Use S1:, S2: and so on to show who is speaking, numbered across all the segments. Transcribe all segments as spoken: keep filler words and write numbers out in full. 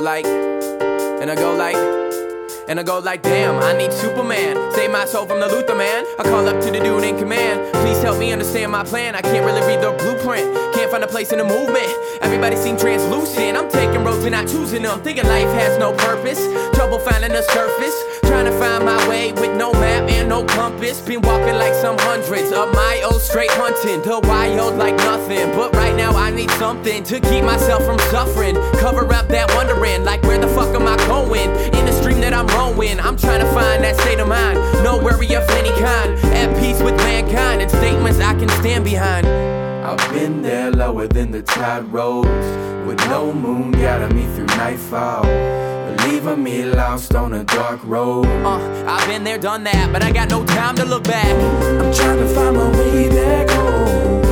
S1: like, and I go like, and I go like, damn, I need Superman. Save my soul from the Luther man. I call up to the dude in command. Please help me understand my plan. I can't really read the blueprint. Can't find a place in the movement. Everybody seem translucent. I'm taking roads and not choosing them. Thinking life has no purpose. Trouble finding the surface. Trying to find my way with no map and no compass. Been walking like some hundreds of miles straight hunting the wild like nothing. But right now I need something to keep myself from suffering. Cover up that wondering, like where the fuck am I going? In the stream that I'm rowing, I'm trying to find that state of mind. No worry of any kind, at peace with mankind, and statements I can stand behind.
S2: I've been there lower than the tide rose, with no moon guiding me through nightfall, leaving me lost on a dark road.
S1: Uh, I've been there, done that, but I got no time to look back.
S2: I'm trying to find my way back home.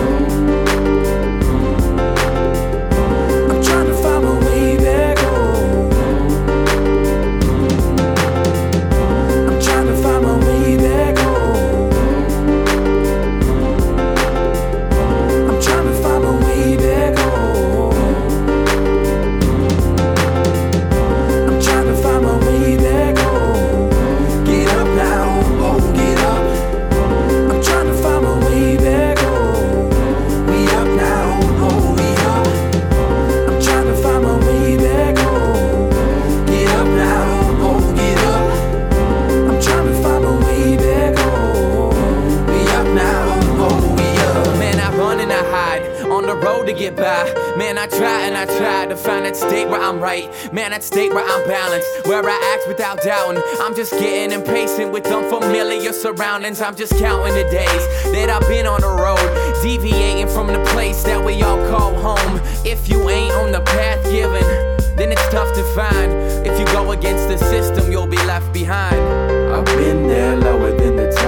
S2: I'm trying to find my way back home. I'm trying to find my way back home. I'm trying to find my way back home. I'm trying to find my way back home. Get up now, oh get up. I'm trying to find my way back home. We up now, oh we up. I'm trying to find my way back home. Get up now, oh get up. I'm trying to find my way back home. We up now, oh we up.
S1: Man, I run and I hide on the road to get by. Man, I try and I try to find that state where I'm right. Man, that state where I'm balanced, where I act without doubting. I'm just getting impatient with unfamiliar surroundings. I'm just counting the days that I've been on the road, deviating from the place that we all call home. If you ain't on the path given, then it's tough to find. If you go against the system, you'll be left behind.
S2: I've been there lower than the